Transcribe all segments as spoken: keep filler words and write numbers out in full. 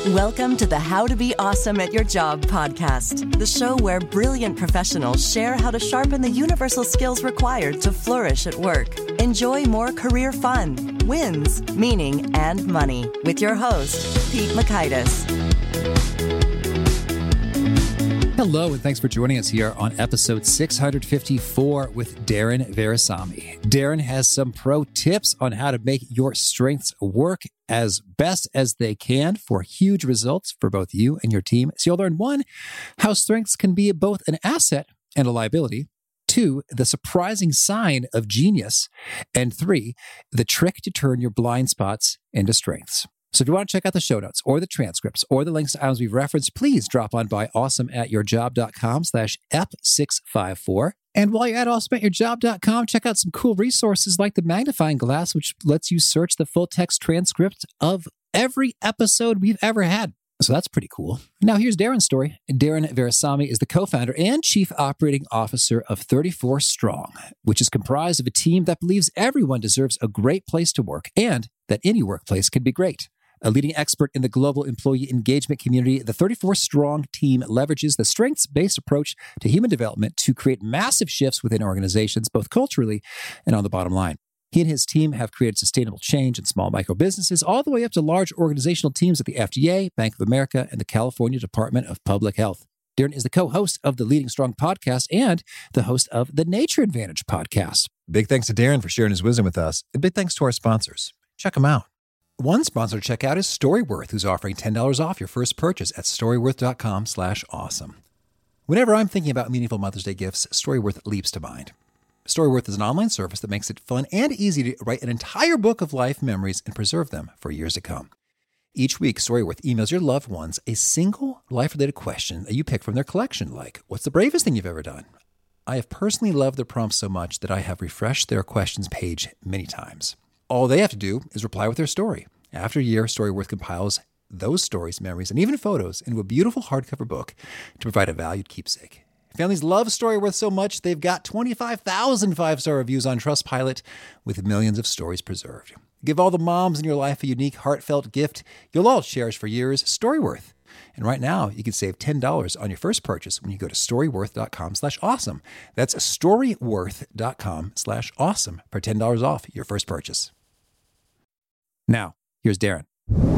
Welcome to the How to Be Awesome at Your Job podcast, the show where brilliant professionals share how to sharpen the universal skills required to flourish at work. Enjoy more career fun, wins, meaning, and money with your host, Pete Mockaitis. Hello, and thanks for joining us here on episode six hundred fifty-four with Darren Veresamy. Darren has some pro tips on how to make your strengths work as best as they can for huge results for both you and your team. So you'll learn, one, how strengths can be both an asset and a liability. Two, the surprising sign of genius. And three, the trick to turn your blind spots into strengths. So if you want to check out the show notes or the transcripts or the links to items we've referenced, please drop on by awesomeatyourjob.com slash ep654. And while you're at awesomeatyourjob dot com, check out some cool resources like the magnifying glass, which lets you search the full text transcript of every episode we've ever had. So that's pretty cool. Now here's Darren's story. Darren Veresamy is the co-founder and chief operating officer of thirty-four strong, which is comprised of a team that believes everyone deserves a great place to work and that any workplace can be great. A leading expert in the global employee engagement community, the thirty-four strong team leverages the strengths-based approach to human development to create massive shifts within organizations, both culturally and on the bottom line. He and his team have created sustainable change in small micro businesses, all the way up to large organizational teams at the F D A, Bank of America, and the California Department of Public Health. Darren is the co-host of the Leading Strong podcast and the host of the Nature Advantage podcast. Big thanks to Darren for sharing his wisdom with us. And big thanks to our sponsors. Check them out. One sponsor to check out is Storyworth, who's offering ten dollars off your first purchase at storyworth.com slash awesome. Whenever I'm thinking about meaningful Mother's Day gifts, Storyworth leaps to mind. Storyworth is an online service that makes it fun and easy to write an entire book of life memories and preserve them for years to come. Each week, Storyworth emails your loved ones a single life-related question that you pick from their collection, like, what's the bravest thing you've ever done? I have personally loved the prompts so much that I have refreshed their questions page many times. All they have to do is reply with their story. After a year, Storyworth compiles those stories, memories, and even photos into a beautiful hardcover book to provide a valued keepsake. Families love Storyworth so much, they've got twenty-five thousand five-star reviews on Trustpilot with millions of stories preserved. Give all the moms in your life a unique, heartfelt gift you'll all cherish for years, Storyworth. And right now, you can save ten dollars on your first purchase when you go to storyworth.com slash awesome. That's storyworth.com slash awesome for ten dollars off your first purchase. Now, here's Darren.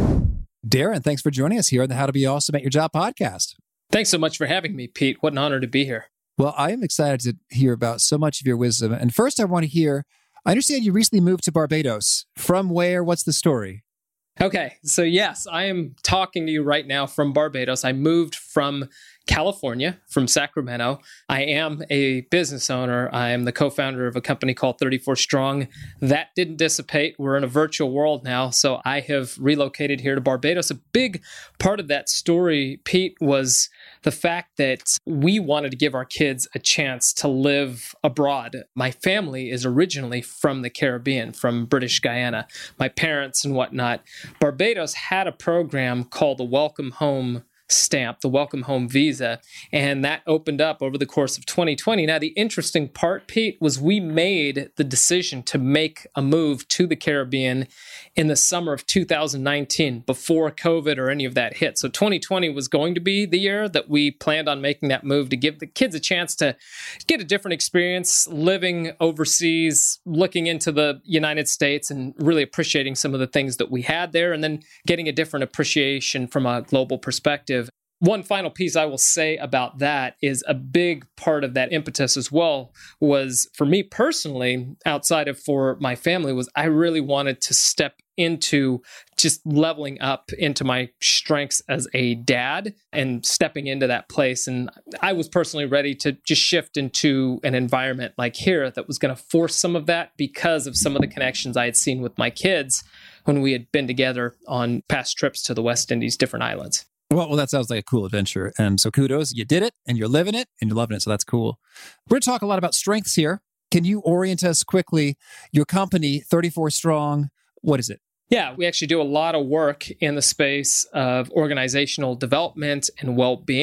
Darren, thanks for joining us here on the How to Be Awesome at Your Job podcast. Thanks so much for having me, Pete. What an honor to be here. Well, I am excited to hear about so much of your wisdom. And first, I want to hear, I understand you recently moved to Barbados. From where? What's the story? Okay, so yes, I am talking to you right now from Barbados. I moved from California, from Sacramento. I am a business owner. I am the co-founder of a company called thirty-four strong. That didn't dissipate. We're in a virtual world now, so I have relocated here to Barbados. A big part of that story, Pete, was the fact that we wanted to give our kids a chance to live abroad. My family is originally from the Caribbean, from British Guyana, my parents and whatnot. Barbados had a program called the Welcome Home stamp, the Welcome Home visa, and that opened up over the course of twenty twenty. Now, the interesting part, Pete, was we made the decision to make a move to the Caribbean in the summer of two thousand nineteen, before COVID or any of that hit. So twenty twenty was going to be the year that we planned on making that move to give the kids a chance to get a different experience living overseas, looking into the United States and really appreciating some of the things that we had there, and then getting a different appreciation from a global perspective. One final piece I will say about that is a big part of that impetus as well was, for me personally, outside of for my family, was I really wanted to step into just leveling up into my strengths as a dad and stepping into that place. And I was personally ready to just shift into an environment like here that was going to force some of that because of some of the connections I had seen with my kids when we had been together on past trips to the West Indies, different islands. Well, well, that sounds like a cool adventure. And so kudos, you did it and you're living it and you're loving it. So that's cool. We're going to talk a lot about strengths here. Can you orient us quickly? Your company, thirty-four strong, what is it? Yeah, we actually do a lot of work in the space of organizational development and well-being.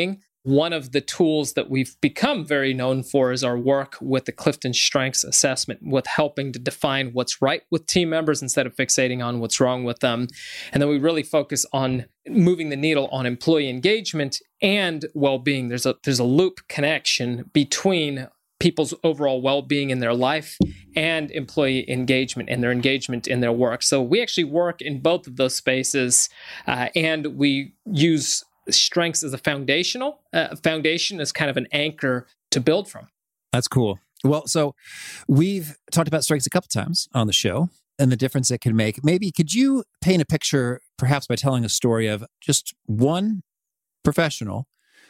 one of the tools that we've become very known for is our work with the Clifton Strengths Assessment, with helping to define what's right with team members instead of fixating on what's wrong with them. And then we really focus on moving the needle on employee engagement and well-being. There's a there's a loop connection between people's overall well-being in their life and employee engagement and their engagement in their work. So we actually work in both of those spaces, uh, and we use strengths as a foundational uh, foundation as kind of an anchor to build from. That's cool. Well, so we've talked about strengths a couple times on the show and the difference it can make. Maybe could you paint a picture, perhaps by telling a story of just one professional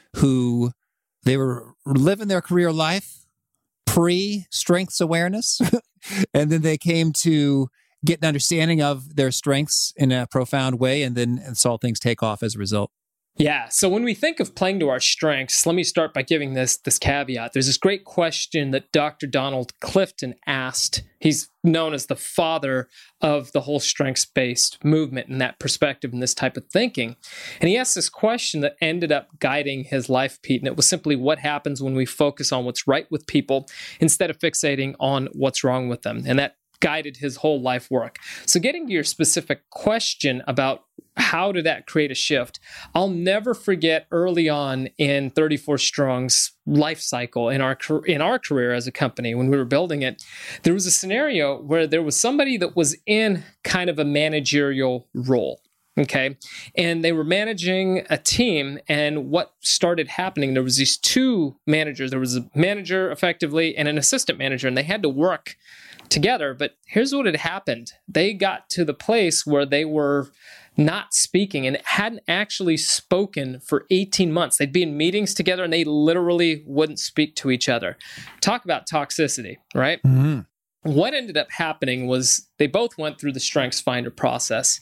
who they were living their career life pre-strengths awareness, and then they came to get an understanding of their strengths in a profound way, and then and saw things take off as a result? Yeah. So when we think of playing to our strengths, let me start by giving this this caveat. There's this great question that Doctor Donald Clifton asked. He's known as the father of the whole strengths-based movement and that perspective and this type of thinking. And he asked this question that ended up guiding his life, Pete. And it was simply, what happens when we focus on what's right with people instead of fixating on what's wrong with them? And that guided his whole life work. So getting to your specific question about how did that create a shift, I'll never forget early on in thirty-four Strong's life cycle in our in our career as a company when we were building it, there was a scenario where there was somebody that was in kind of a managerial role. Okay. And they were managing a team. And what started happening, there was these two managers. There was a manager effectively and an assistant manager, and they had to work together. But here's what had happened. They got to the place where they were not speaking and hadn't actually spoken for eighteen months. They'd be in meetings together and they literally wouldn't speak to each other. Talk about toxicity, right? Mm-hmm. What ended up happening was they both went through the Strengths Finder process,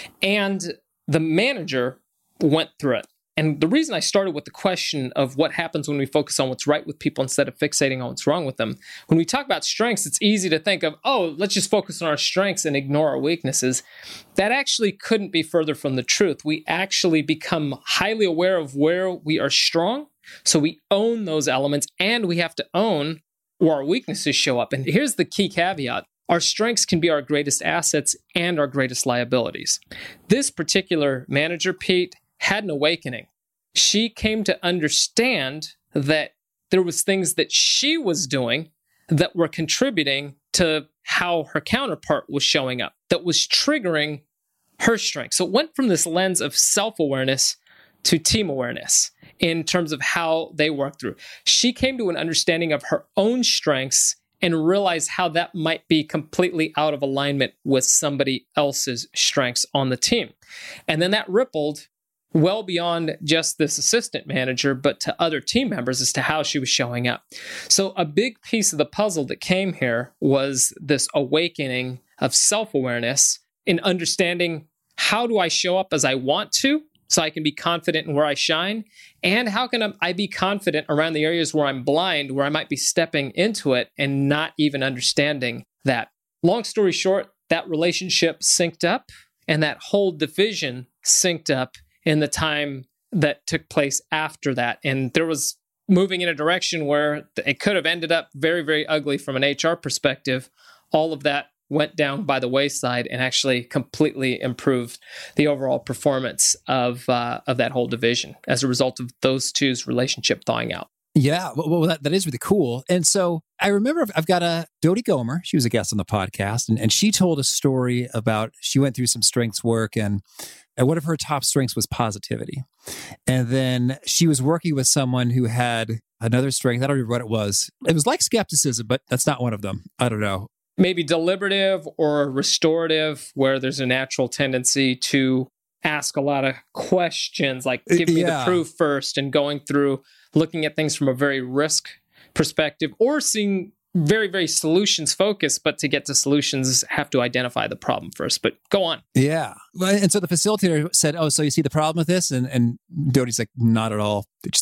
and the manager went through it. And the reason I started with the question of what happens when we focus on what's right with people instead of fixating on what's wrong with them. When we talk about strengths, it's easy to think of, oh, let's just focus on our strengths and ignore our weaknesses. That actually couldn't be further from the truth. We actually become highly aware of where we are strong. So we own those elements, and we have to own where our weaknesses show up. And here's the key caveat. Our strengths can be our greatest assets and our greatest liabilities. This particular manager, Pete, had an awakening. She came to understand that there was things that she was doing that were contributing to how her counterpart was showing up, that was triggering her strength. So it went from this lens of self-awareness to team awareness in terms of how they work through. She came to an understanding of her own strengths and realized how that might be completely out of alignment with somebody else's strengths on the team. And then that rippled well beyond just this assistant manager, but to other team members as to how she was showing up. So a big piece of the puzzle that came here was this awakening of self-awareness in understanding, how do I show up as I want to so I can be confident in where I shine? And how can I be confident around the areas where I'm blind, where I might be stepping into it and not even understanding that? Long story short, that relationship synced up, and that whole division synced up in the time that took place after that. And there was moving in a direction where it could have ended up very, very ugly from an H R perspective. All of that went down by the wayside and actually completely improved the overall performance of uh, of that whole division as a result of those two's relationship thawing out. Yeah, well, that, that is really cool. And so I remember I've got a Dodie Gomer. She was a guest on the podcast, and, and she told a story about, she went through some strengths work, and, and one of her top strengths was positivity. And then she was working with someone who had another strength. I don't remember what it was. It was like skepticism, but that's not one of them. I don't know. Maybe deliberative or restorative, where there's a natural tendency to ask a lot of questions, like give me yeah. the proof first, and going through looking at things from a very risk perspective, or seeing very, very solutions focused, but to get to solutions, have to identify the problem first. But go on. Yeah. And so the facilitator said, oh, so you see the problem with this? And, and Dodie's like, not at all. She's like,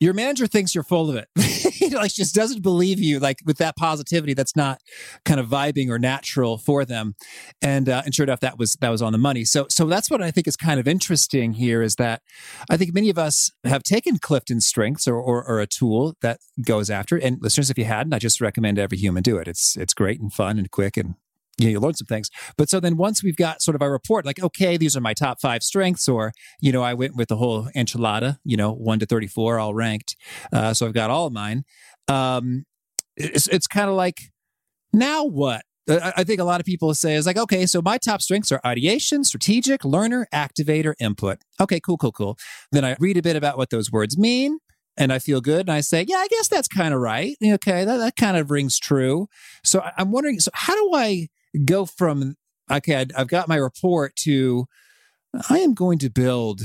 your manager thinks you're full of it. Like, just doesn't believe you, like with that positivity that's not kind of vibing or natural for them. And uh, and sure enough, that was that was on the money. So so that's what I think is kind of interesting here, is that I think many of us have taken Clifton Strengths or, or, or a tool that goes after it. And listeners, if you hadn't, I just recommend every human do it. It's it's great and fun and quick, and you know, you learn some things. But so then once we've got sort of our report, like, okay, these are my top five strengths, or, you know, I went with the whole enchilada, you know, one to thirty-four, all ranked. Uh, so I've got all of mine. Um, it's it's kind of like, now what? I, I think a lot of people say is like, okay, so my top strengths are ideation, strategic, learner, activator, input. Okay, cool, cool, cool. Then I read a bit about what those words mean, and I feel good. And I say, yeah, I guess that's kind of right. Okay, that, that kind of rings true. So I, I'm wondering, so how do I go from, okay, I've got my report, to I am going to build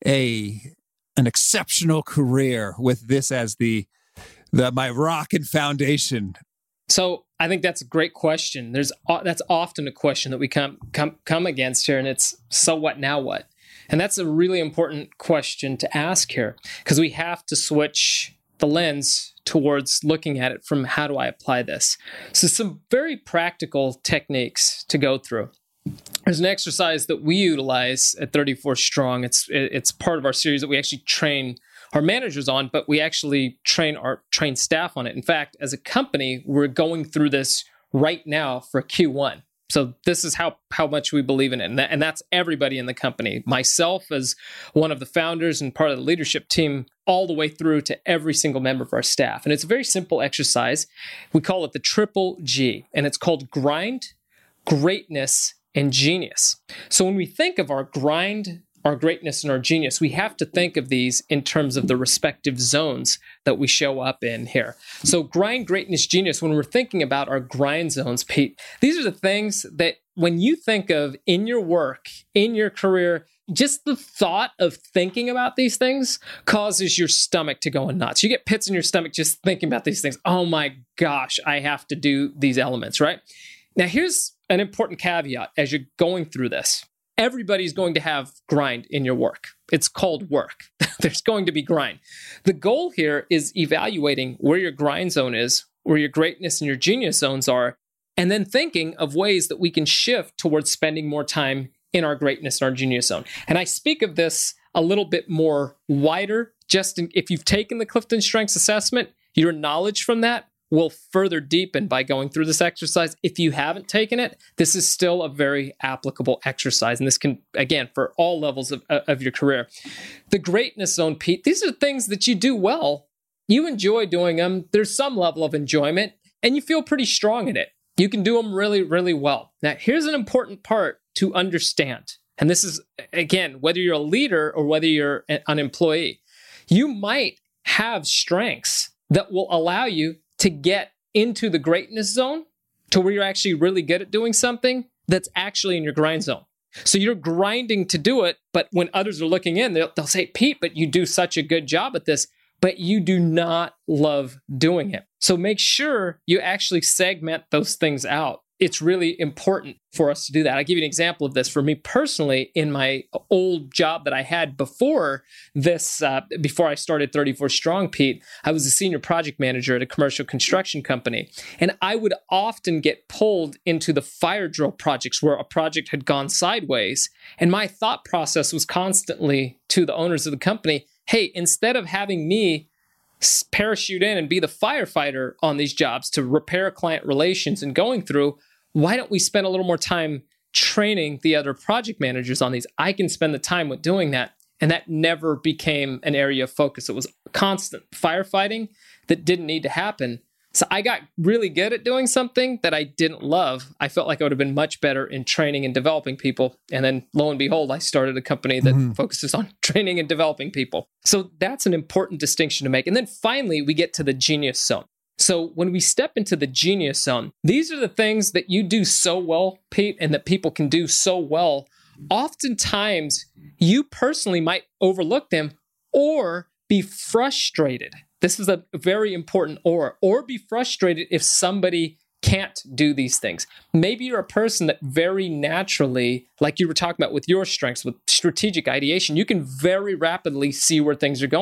a an exceptional career with this as the the my rock and foundation? So I think that's a great question. There's that's often a question that we come come come against here, and it's, so what now what? And that's a really important question to ask here, because we have to switch the lens towards looking at it from, how do I apply this? So some very practical techniques to go through. There's an exercise that we utilize at thirty-four Strong. It's it's part of our series that we actually train our managers on, but we actually train our train staff on it. In fact, as a company, we're going through this right now for Q one. So this is how, how much we believe in it. And, that, and that's everybody in the company. Myself as one of the founders and part of the leadership team, all the way through to every single member of our staff. And it's a very simple exercise. We call it the triple G, and it's called grind, greatness, and genius. So when we think of our grind, our greatness, and our genius, we have to think of these in terms of the respective zones that we show up in here. So grind, greatness, genius, when we're thinking about our grind zones, Pete, these are the things that when you think of in your work, in your career, just the thought of thinking about these things causes your stomach to go nuts. You get pits in your stomach just thinking about these things. Oh my gosh, I have to do these elements, right? Now here's an important caveat as you're going through this. Everybody's going to have grind in your work. It's called work. There's going to be grind. The goal here is evaluating where your grind zone is, where your greatness and your genius zones are, and then thinking of ways that we can shift towards spending more time in our greatness and our genius zone. And I speak of this a little bit more wider, just in, if you've taken the Clifton Strengths Assessment, your knowledge from that will further deepen by going through this exercise. If you haven't taken it, this is still a very applicable exercise. And this can, again, for all levels of, of your career. The greatness zone, Pete, these are things that you do well. You enjoy doing them. There's some level of enjoyment, and you feel pretty strong in it. You can do them really, really well. Now, here's an important part to understand. And this is, again, whether you're a leader or whether you're an employee, you might have strengths that will allow you to get into the greatness zone, to where you're actually really good at doing something that's actually in your grind zone. So you're grinding to do it, but when others are looking in, they'll, they'll say, Pete, but you do such a good job at this, but you do not love doing it. So make sure you actually segment those things out. It's really important for us to do that. I'll give you an example of this. For me personally, in my old job that I had before this, uh, before I started thirty-four Strong, Pete, I was a senior project manager at a commercial construction company. And I would often get pulled into the fire drill projects where a project had gone sideways. And my thought process was constantly to the owners of the company, hey, instead of having me parachute in and be the firefighter on these jobs to repair client relations and going through, why don't we spend a little more time training the other project managers on these? I can spend the time with doing that. And that never became an area of focus. It was constant firefighting that didn't need to happen. So I got really good at doing something that I didn't love. I felt like I would have been much better in training and developing people. And then lo and behold, I started a company that mm-hmm. focuses on training and developing people. So that's an important distinction to make. And then finally, we get to the genius zone. So when we step into the genius zone, these are the things that you do so well, Pete, and that people can do so well. Oftentimes, you personally might overlook them or be frustrated. This is a very important or, or be frustrated if somebody can't do these things. Maybe you're a person that very naturally, like you were talking about with your strengths, with strategic ideation, you can very rapidly see where things are going.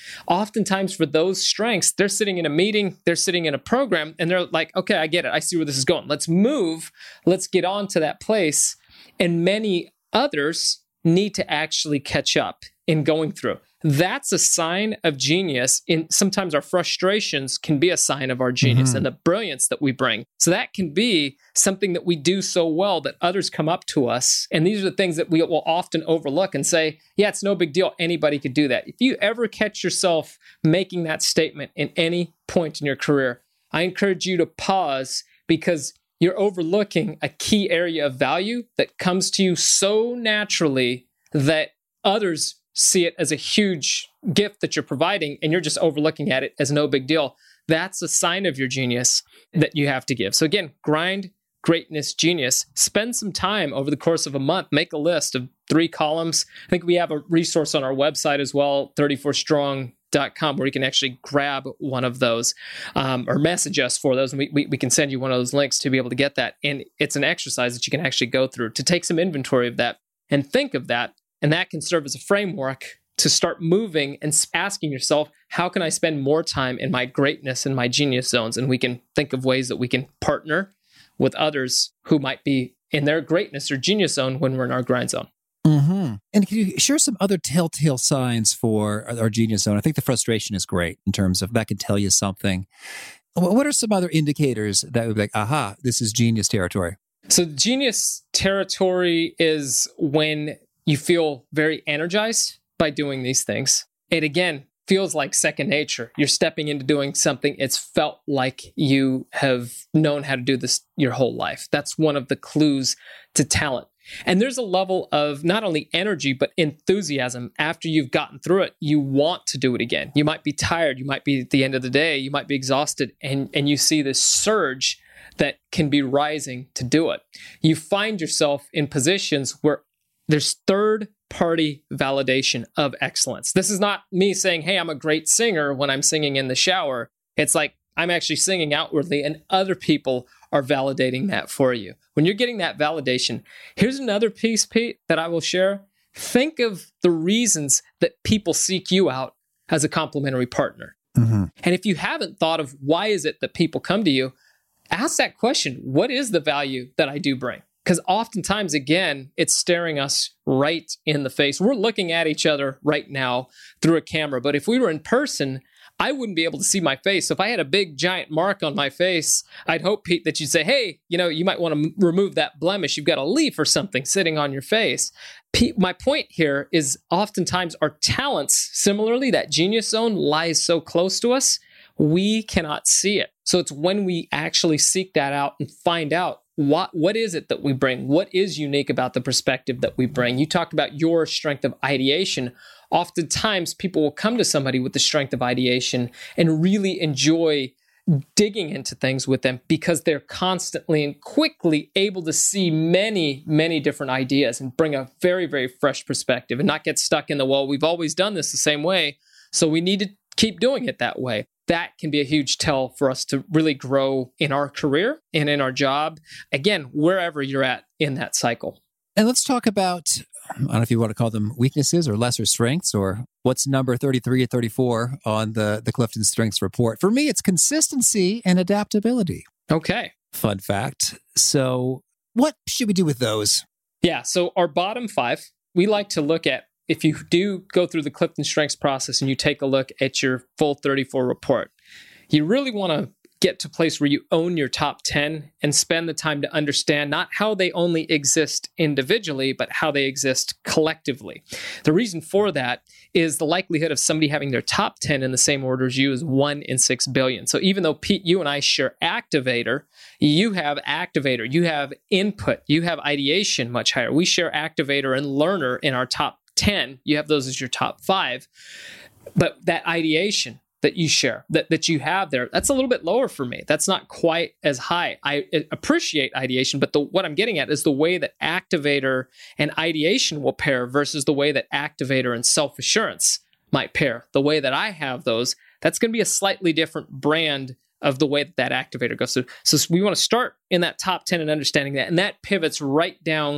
Oftentimes for those strengths, they're sitting in a meeting, they're sitting in a program, and they're like, okay, I get it. I see where this is going. Let's move. Let's get on to that place. And many others need to actually catch up in going through. That's a sign of genius. In sometimes our frustrations can be a sign of our genius mm-hmm. and the brilliance that we bring. So that can be something that we do so well that others come up to us. And these are the things that we will often overlook and say, yeah, it's no big deal. Anybody could do that. If you ever catch yourself making that statement in any point in your career, I encourage you to pause, because you're overlooking a key area of value that comes to you so naturally that others see it as a huge gift that you're providing, and you're just overlooking at it as no big deal. That's a sign of your genius that you have to give. So again, grind, greatness, genius. Spend some time over the course of a month. Make a list of three columns. I think we have a resource on our website as well, thirty-four strong dot com, where you can actually grab one of those um, or message us for those. And we, we, we can send you one of those links to be able to get that. And it's an exercise that you can actually go through to take some inventory of that and think of that. And that can serve as a framework to start moving and asking yourself, how can I spend more time in my greatness and my genius zones? And we can think of ways that we can partner with others who might be in their greatness or genius zone when we're in our grind zone. Mm-hmm. And can you share some other telltale signs for our genius zone? I think the frustration is great in terms of that can tell you something. What are some other indicators that would be like, aha, this is genius territory? So genius territory is when you feel very energized by doing these things. It again feels like second nature. You're stepping into doing something. It's felt like you have known how to do this your whole life. That's one of the clues to talent. And there's a level of not only energy, but enthusiasm. After you've gotten through it, you want to do it again. You might be tired. You might be at the end of the day. You might be exhausted. And, and you see this surge that can be rising to do it. You find yourself in positions where there's third-party validation of excellence. This is not me saying, hey, I'm a great singer when I'm singing in the shower. It's like I'm actually singing outwardly, and other people are validating that for you. When you're getting that validation, here's another piece, Pete, that I will share. Think of the reasons that people seek you out as a complementary partner. Mm-hmm. And if you haven't thought of why is it that people come to you, ask that question. What is the value that I do bring? Because oftentimes, again, it's staring us right in the face. We're looking at each other right now through a camera. But if we were in person, I wouldn't be able to see my face. So if I had a big, giant mark on my face, I'd hope, Pete, that you'd say, hey, you know, you might want to m- remove that blemish. You've got a leaf or something sitting on your face. Pete, my point here is oftentimes our talents, similarly, that genius zone lies so close to us, we cannot see it. So it's when we actually seek that out and find out What what is it that we bring? What is unique about the perspective that we bring? You talked about your strength of ideation. Oftentimes, people will come to somebody with the strength of ideation and really enjoy digging into things with them because they're constantly and quickly able to see many, many different ideas and bring a very, very fresh perspective and not get stuck in the, well, we've always done this the same way, so we need to keep doing it that way. That can be a huge tell for us to really grow in our career and in our job. Again, wherever you're at in that cycle. And let's talk about, I don't know if you want to call them weaknesses or lesser strengths, or what's number thirty-three or thirty-four on the, the Clifton Strengths Report. For me, it's consistency and adaptability. Okay. Fun fact. So what should we do with those? Yeah. So our bottom five, we like to look at, if you do go through the Clifton Strengths process and you take a look at your full thirty-four report, you really want to get to a place where you own your top ten and spend the time to understand not how they only exist individually, but how they exist collectively. The reason for that is the likelihood of somebody having their top ten in the same order as you is one in six billion. So even though, Pete, you and I share activator, you have activator, you have input, you have ideation much higher. We share activator and learner in our top ten. You have those as your top five. But that ideation that you share, that, that you have there, that's a little bit lower for me. That's not quite as high. I appreciate ideation, but the, what I'm getting at is the way that activator and ideation will pair versus the way that activator and self-assurance might pair. The way that I have those, that's going to be a slightly different brand of the way that that activator goes through. So we want to start in that top ten and understanding that, and that pivots right down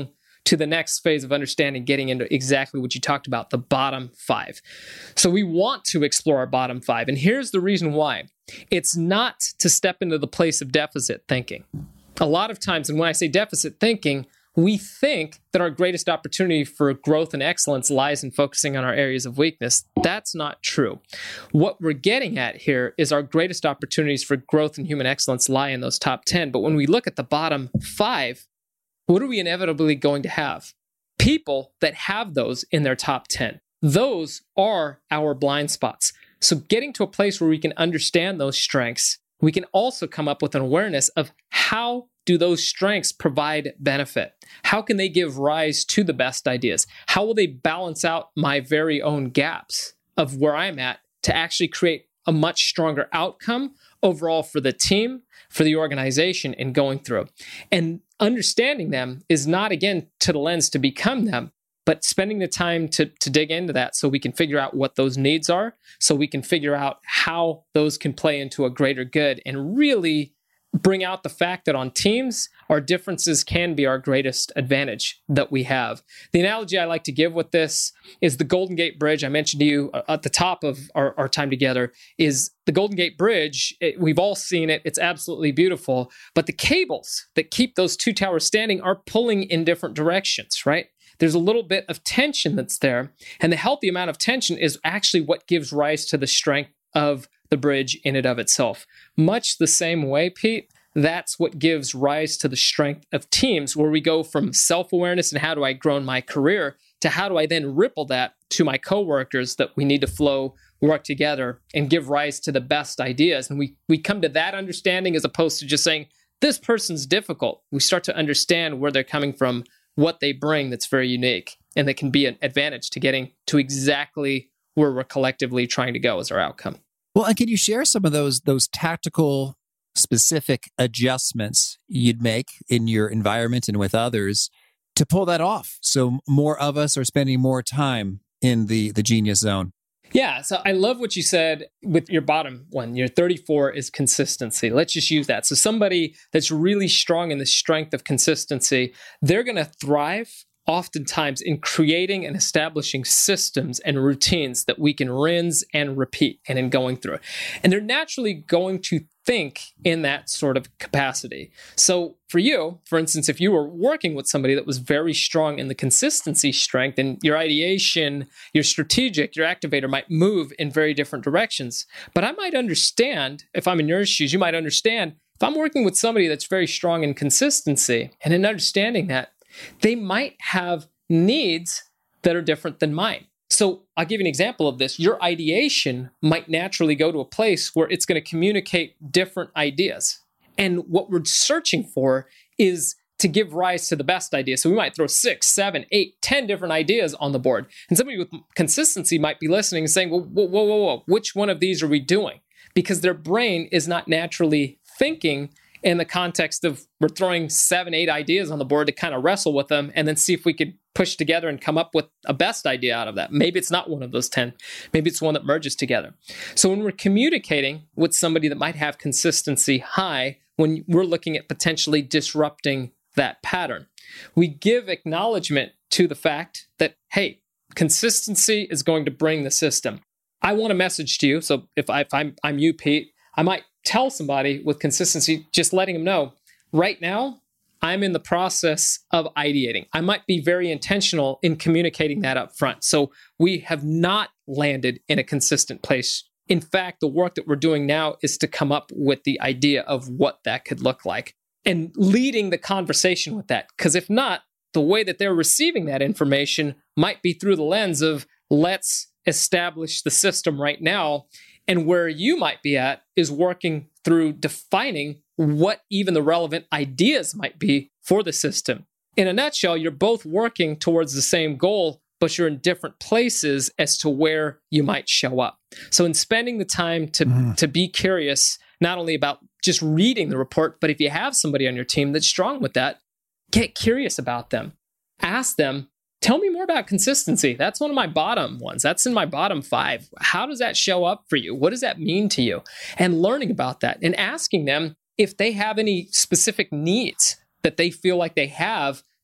to the next phase of understanding, getting into exactly what you talked about, the bottom five. So we want to explore our bottom five. And here's the reason why. It's not to step into the place of deficit thinking. A lot of times, and when I say deficit thinking, we think that our greatest opportunity for growth and excellence lies in focusing on our areas of weakness. That's not true. What we're getting at here is our greatest opportunities for growth and human excellence lie in those top ten. But when we look at the bottom five, what are we inevitably going to have? People that have those in their top ten. Those are our blind spots. So getting to a place where we can understand those strengths, we can also come up with an awareness of how do those strengths provide benefit? How can they give rise to the best ideas? How will they balance out my very own gaps of where I'm at to actually create a much stronger outcome overall for the team, for the organization, and going through? And understanding them is not, again, to the lens to become them, but spending the time to, to dig into that so we can figure out what those needs are, so we can figure out how those can play into a greater good and really bring out the fact that on teams, our differences can be our greatest advantage that we have. The analogy I like to give with this is the Golden Gate Bridge. I mentioned to you at the top of our, our time together is the Golden Gate Bridge. It, we've all seen it. It's absolutely beautiful. But the cables that keep those two towers standing are pulling in different directions, right? There's a little bit of tension that's there. And the healthy amount of tension is actually what gives rise to the strength of the bridge in and of itself. Much the same way, Pete, that's what gives rise to the strength of teams, where we go from self-awareness and how do I grow in my career to how do I then ripple that to my coworkers that we need to flow, work together, and give rise to the best ideas. And we, we come to that understanding as opposed to just saying, this person's difficult. We start to understand where they're coming from, what they bring that's very unique, and that can be an advantage to getting to exactly where we're collectively trying to go as our outcome. Well, and can you share some of those those tactical, specific adjustments you'd make in your environment and with others to pull that off, so more of us are spending more time in the the genius zone? Yeah, so I love what you said with your bottom one. Your thirty-four is consistency. Let's just use that. So somebody that's really strong in the strength of consistency, they're going to thrive oftentimes in creating and establishing systems and routines that we can rinse and repeat and in going through it. And they're naturally going to think in that sort of capacity. So for you, for instance, if you were working with somebody that was very strong in the consistency strength, and your ideation, your strategic, your activator might move in very different directions. But I might understand, if I'm in your shoes, you might understand, if I'm working with somebody that's very strong in consistency and in understanding that, they might have needs that are different than mine. So I'll give you an example of this. Your ideation might naturally go to a place where it's going to communicate different ideas. And what we're searching for is to give rise to the best idea. So we might throw six, seven, eight, ten different ideas on the board. And somebody with consistency might be listening and saying, well, whoa, whoa, whoa, whoa, which one of these are we doing? Because their brain is not naturally thinking in the context of we're throwing seven, eight ideas on the board to kind of wrestle with them and then see if we could push together and come up with a best idea out of that. Maybe it's not one of those ten. Maybe it's one that merges together. So when we're communicating with somebody that might have consistency high, when we're looking at potentially disrupting that pattern, we give acknowledgement to the fact that, hey, consistency is going to bring the system. I want a message to you. So if, I, if I'm, I'm you, Pete, I might tell somebody with consistency, just letting them know, right now, I'm in the process of ideating. I might be very intentional in communicating that up front. So we have not landed in a consistent place. In fact, the work that we're doing now is to come up with the idea of what that could look like and leading the conversation with that. Because if not, the way that they're receiving that information might be through the lens of let's establish the system right now. And where you might be at is working through defining what even the relevant ideas might be for the system. In a nutshell, you're both working towards the same goal, but you're in different places as to where you might show up. So in spending the time to, mm. to be curious, not only about just reading the report, but if you have somebody on your team that's strong with that, get curious about them. Ask them, tell me more about consistency. That's one of my bottom ones. That's in my bottom five. How does that show up for you? What does that mean to you? And learning about that and asking them if they have any specific needs that they feel like they have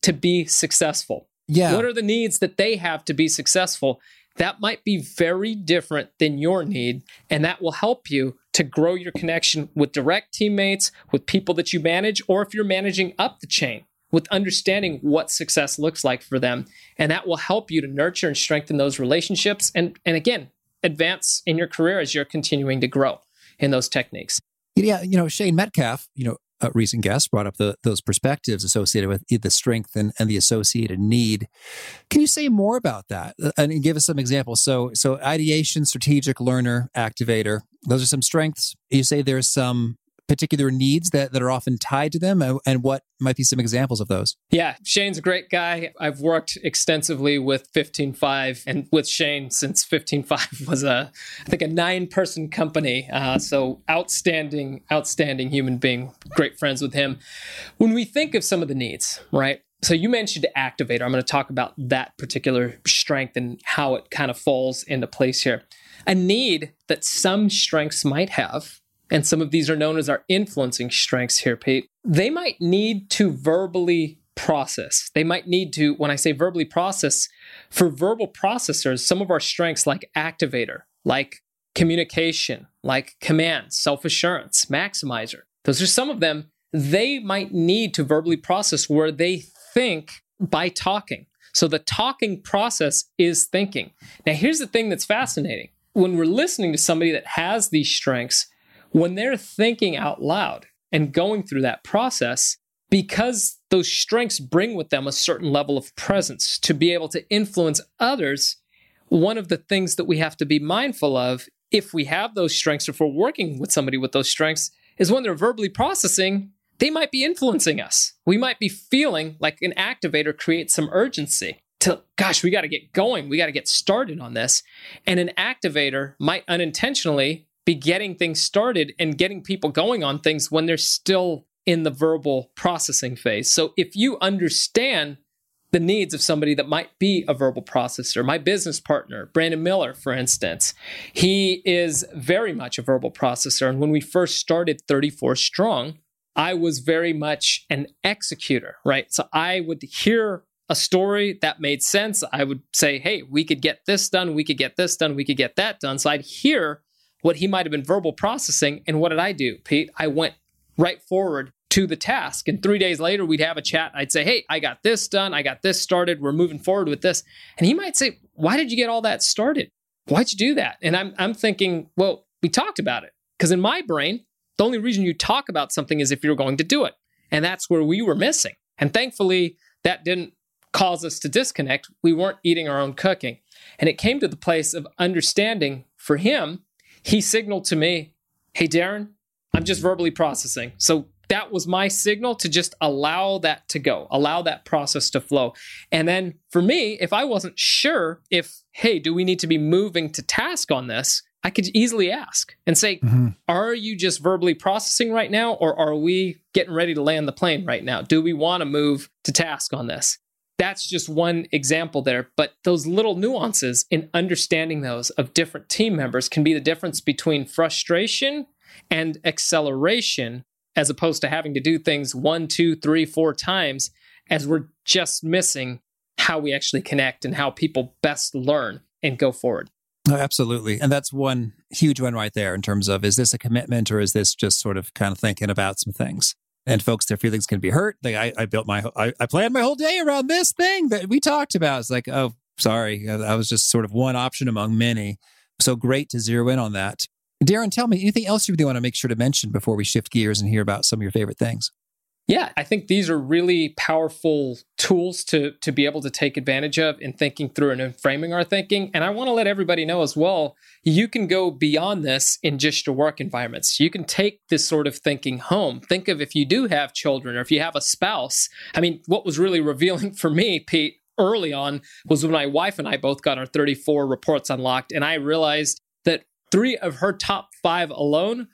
to be successful? Yeah. What are the needs that they have to be successful? That might be very different than your need, and that will help you to grow your connection with direct teammates, with people that you manage, or if you're managing up the chain, with understanding what success looks like for them. And that will help you to nurture and strengthen those relationships and, and again, advance in your career as you're continuing to grow in those techniques. Yeah, you know, Shane Metcalf, you know, a recent guest, brought up the, those perspectives associated with the strength and, and the associated need. Can you say more about that and give us some examples? So, so ideation, strategic, learner, activator, those are some strengths. You say there's some particular needs that, that are often tied to them, and what might be some examples of those? Yeah, Shane's a great guy. I've worked extensively with fifteen five and with Shane since fifteen five was a, I think, a nine-person company. Uh, so outstanding, outstanding human being. Great friends with him. When we think of some of the needs, right? So you mentioned activator. I'm going to talk about that particular strength and how it kind of falls into place here. A need that some strengths might have, and some of these are known as our influencing strengths here, Pete, they might need to verbally process. They might need to, when I say verbally process, for verbal processors, some of our strengths like activator, like communication, like command, self-assurance, maximizer, those are some of them, they might need to verbally process where they think by talking. So the talking process is thinking. Now, here's the thing that's fascinating. When we're listening to somebody that has these strengths, when they're thinking out loud and going through that process, because those strengths bring with them a certain level of presence to be able to influence others, one of the things that we have to be mindful of if we have those strengths, if we're working with somebody with those strengths, is when they're verbally processing, they might be influencing us. We might be feeling like an activator creates some urgency to, gosh, we got to get going. We got to get started on this. And an activator might unintentionally be getting things started and getting people going on things when they're still in the verbal processing phase. So if you understand the needs of somebody that might be a verbal processor, my business partner, Brandon Miller, for instance, he is very much a verbal processor. And when we first started thirty-four Strong, I was very much an executor, right? So I would hear a story that made sense. I would say, hey, we could get this done. We could get this done. We could get that done. So I'd hear what he might have been verbal processing. And what did I do, Pete? I went right forward to the task. And three days later, we'd have a chat. I'd say, hey, I got this done. I got this started. We're moving forward with this. And he might say, why did you get all that started? Why'd you do that? And I'm, I'm thinking, well, we talked about it. Because in my brain, the only reason you talk about something is if you're going to do it. And that's where we were missing. And thankfully, that didn't cause us to disconnect. We weren't eating our own cooking. And it came to the place of understanding for him. He signaled to me, hey, Darren, I'm just verbally processing. So that was my signal to just allow that to go, allow that process to flow. And then for me, if I wasn't sure if, hey, do we need to be moving to task on this, I could easily ask and say, mm-hmm. Are you just verbally processing right now, or are we getting ready to land the plane right now? Do we want to move to task on this? That's just one example there. But those little nuances in understanding those of different team members can be the difference between frustration and acceleration, as opposed to having to do things one, two, three, four times, as we're just missing how we actually connect and how people best learn and go forward. Oh, absolutely. And that's one huge one right there in terms of, is this a commitment or is this just sort of kind of thinking about some things? And folks, their feelings can be hurt. Like I, I built my, I, I planned my whole day around this thing that we talked about. It's like, oh, sorry. I was just sort of one option among many. So great to zero in on that. Darren, tell me, anything else you really want to make sure to mention before we shift gears and hear about some of your favorite things? Yeah, I think these are really powerful tools to, to be able to take advantage of in thinking through and in framing our thinking. And I want to let everybody know as well, you can go beyond this in just your work environments. You can take this sort of thinking home. Think of if you do have children or if you have a spouse. I mean, what was really revealing for me, Pete, early on was when my wife and I both got our thirty-four reports unlocked. And I realized that three of her top five alone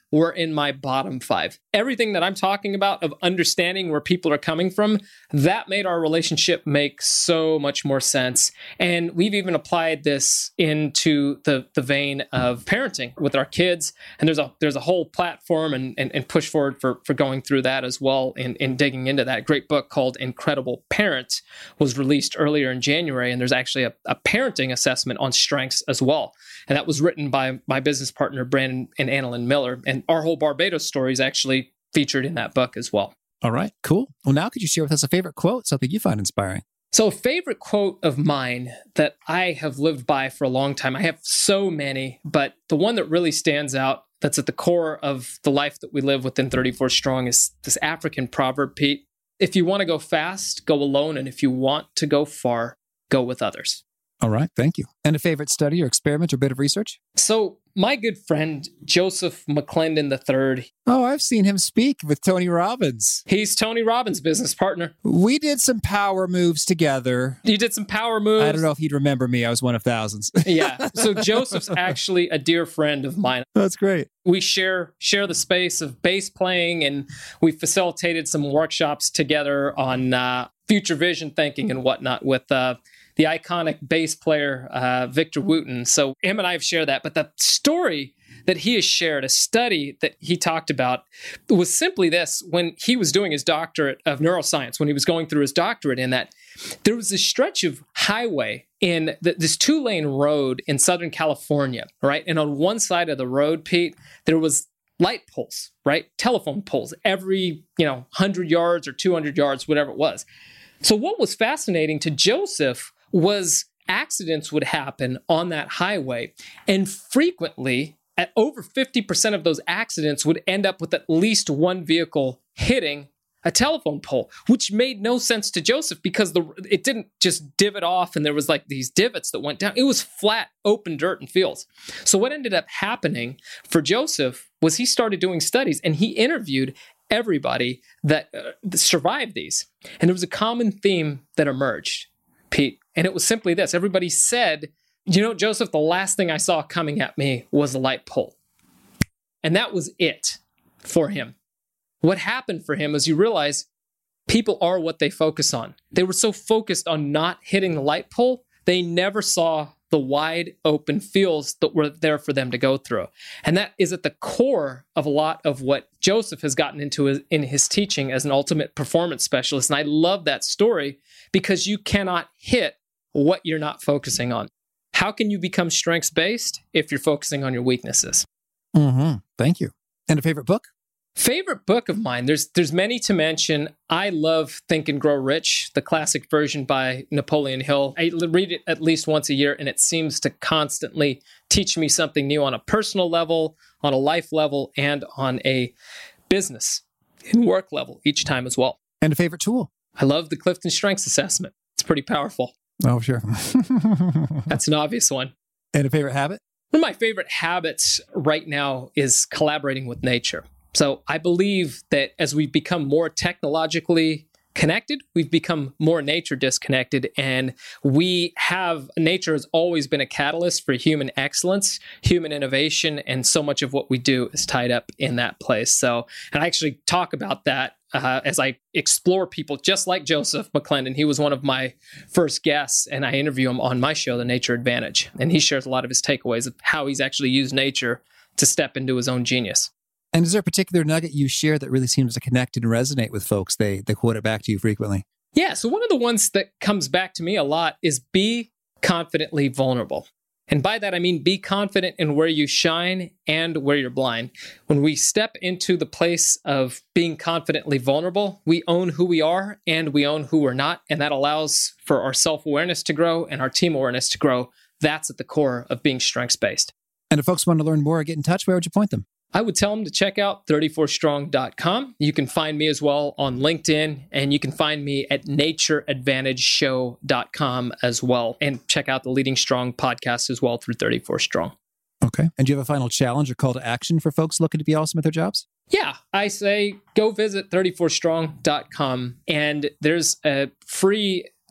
were in my bottom five. Everything that I'm talking about of understanding where people are coming from, that made our relationship make so much more sense. And we've even applied this into the, the vein of parenting with our kids. And there's a there's a whole platform and, and, and push forward for, for going through that as well and, and digging into that. Great book called Incredible Parent was released earlier in January. And there's actually a, a parenting assessment on strengths as well. And that was written by my business partner, Brandon and Annalyn Miller. And our whole Barbados story is actually featured in that book as well. All right, cool. Well, now could you share with us a favorite quote, something you find inspiring? So a favorite quote of mine that I have lived by for a long time, I have so many, but the one that really stands out that's at the core of the life that we live within thirty-four Strong is this African proverb, Pete. If you want to go fast, go alone. And if you want to go far, go with others. All right, thank you. And a favorite study or experiment or bit of research? So my good friend, Joseph McClendon the third. Oh, I've seen him speak with Tony Robbins. He's Tony Robbins' business partner. We did some power moves together. You did some power moves. I don't know if he'd remember me. I was one of thousands. Yeah. So Joseph's actually a dear friend of mine. That's great. We share share the space of bass playing, and we facilitated some workshops together on uh, future vision thinking and whatnot with uh, the iconic bass player, uh, Victor Wooten. So him and I have shared that. But the story that he has shared, a study that he talked about, was simply this. When he was doing his doctorate of neuroscience, when he was going through his doctorate in that, there was this stretch of highway in the, this two-lane road in Southern California, right? And on one side of the road, Pete, there was light poles, right? Telephone poles every, you know, one hundred yards or two hundred yards, whatever it was. So what was fascinating to Joseph was accidents would happen on that highway. And frequently, at over fifty percent of those accidents would end up with at least one vehicle hitting a telephone pole, which made no sense to Joseph because the it didn't just divot off and there was like these divots that went down. It was flat, open dirt and fields. So what ended up happening for Joseph was he started doing studies and he interviewed everybody that uh, survived these. And there was a common theme that emerged, Pete. And it was simply this. Everybody said, you know, Joseph, the last thing I saw coming at me was a light pole. And that was it for him. What happened for him is you realize people are what they focus on. They were so focused on not hitting the light pole, they never saw the wide open fields that were there for them to go through. And that is at the core of a lot of what Joseph has gotten into his, in his teaching as an ultimate performance specialist. And I love that story because you cannot hit what you're not focusing on. How can you become strengths-based if you're focusing on your weaknesses? Mm-hmm. Thank you. And a favorite book? Favorite book of mine, there's there's many to mention. I love Think and Grow Rich, the classic version by Napoleon Hill. I read it at least once a year, and it seems to constantly teach me something new on a personal level, on a life level, and on a business and work level each time as well. And a favorite tool? I love the Clifton Strengths Assessment. It's pretty powerful. Oh, sure. That's an obvious one. And a favorite habit? One of my favorite habits right now is collaborating with nature. So I believe that as we become more technologically connected, we've become more nature disconnected. And we have, nature has always been a catalyst for human excellence, human innovation, and so much of what we do is tied up in that place. So, and I actually talk about that uh, as I explore people just like Joseph McClendon. He was one of my first guests, and I interview him on my show, The Nature Advantage. And he shares a lot of his takeaways of how he's actually used nature to step into his own genius. And is there a particular nugget you share that really seems to connect and resonate with folks? They they quote it back to you frequently. Yeah, so one of the ones that comes back to me a lot is be confidently vulnerable. And by that, I mean be confident in where you shine and where you're blind. When we step into the place of being confidently vulnerable, we own who we are and we own who we're not. And that allows for our self-awareness to grow and our team awareness to grow. That's at the core of being strengths-based. And if folks want to learn more or get in touch, where would you point them? I would tell them to check out thirty-four strong dot com. You can find me as well on LinkedIn, and you can find me at nature advantage show dot com as well. And check out the Leading Strong podcast as well through thirty-four strong. Okay. And do you have a final challenge or call to action for folks looking to be awesome at their jobs? Yeah, I say go visit thirty-four strong dot com, and there's a free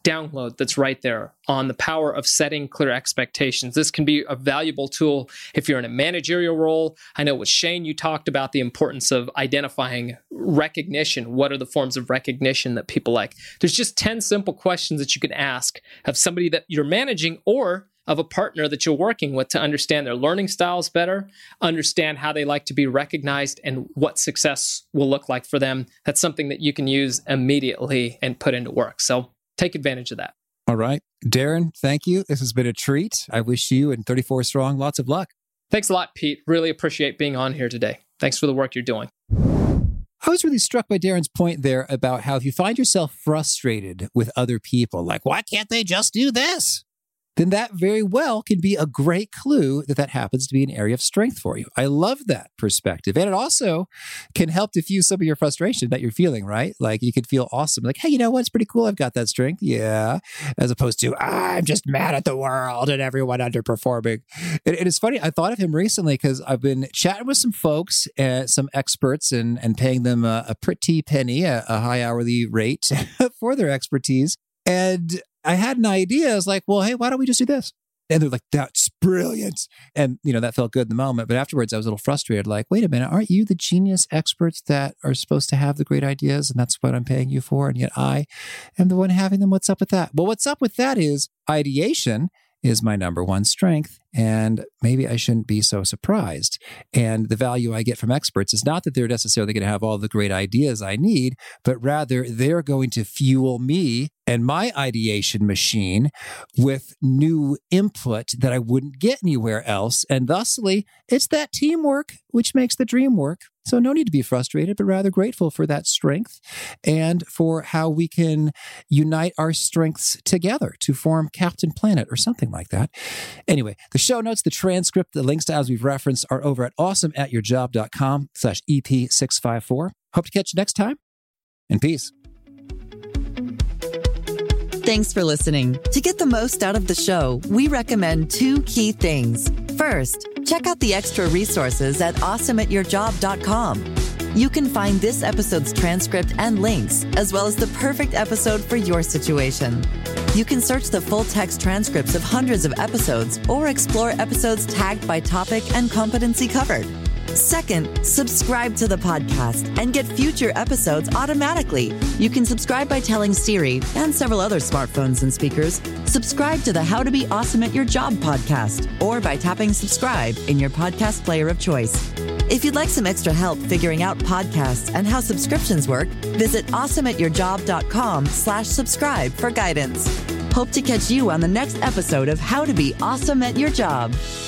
download that's right there on the power of setting clear expectations. This can be a valuable tool if you're in a managerial role. I know with Shane, you talked about the importance of identifying recognition. What are the forms of recognition that people like? There's just ten simple questions that you can ask of somebody that you're managing or of a partner that you're working with to understand their learning styles better, understand how they like to be recognized, and what success will look like for them. That's something that you can use immediately and put into work. So take advantage of that. All right. Darren, thank you. This has been a treat. I wish you and thirty-four Strong lots of luck. Thanks a lot, Pete. Really appreciate being on here today. Thanks for the work you're doing. I was really struck by Darren's point there about how if you find yourself frustrated with other people, like, why can't they just do this? Then that very well can be a great clue that that happens to be an area of strength for you. I love that perspective. And it also can help diffuse some of your frustration that you're feeling, right? Like you could feel awesome. Like, hey, you know what? It's pretty cool. I've got that strength. Yeah. As opposed to, I'm just mad at the world and everyone underperforming. And, and it's funny. I thought of him recently because I've been chatting with some folks, uh, some experts, and, and paying them a, a pretty penny, a, a high hourly rate for their expertise. And I had an idea. I was like, well, hey, why don't we just do this? And they're like, that's brilliant. And, you know, that felt good in the moment. But afterwards, I was a little frustrated. Like, wait a minute, aren't you the genius experts that are supposed to have the great ideas? And that's what I'm paying you for. And yet I am the one having them. What's up with that? Well, what's up with that is ideation is my number one strength. And maybe I shouldn't be so surprised. And the value I get from experts is not that they're necessarily going to have all the great ideas I need, but rather they're going to fuel me and my ideation machine with new input that I wouldn't get anywhere else. And thusly, it's that teamwork which makes the dream work. So no need to be frustrated, but rather grateful for that strength and for how we can unite our strengths together to form Captain Planet or something like that. Anyway, the show notes, the transcript, the links to as we've referenced are over at awesomeatyourjob.com slash EP six five four. Hope to catch you next time, and peace. Thanks for listening. To get the most out of the show, we recommend two key things. First, check out the extra resources at awesome at your job dot com. You can find this episode's transcript and links, as well as the perfect episode for your situation. You can search the full text transcripts of hundreds of episodes or explore episodes tagged by topic and competency covered. Second, subscribe to the podcast and get future episodes automatically. You can subscribe by telling Siri and several other smartphones and speakers, subscribe to the How to Be Awesome at Your Job podcast, or by tapping subscribe in your podcast player of choice. If you'd like some extra help figuring out podcasts and how subscriptions work, visit awesome at your job dot com slash subscribe for guidance. Hope to catch you on the next episode of How to Be Awesome at Your Job.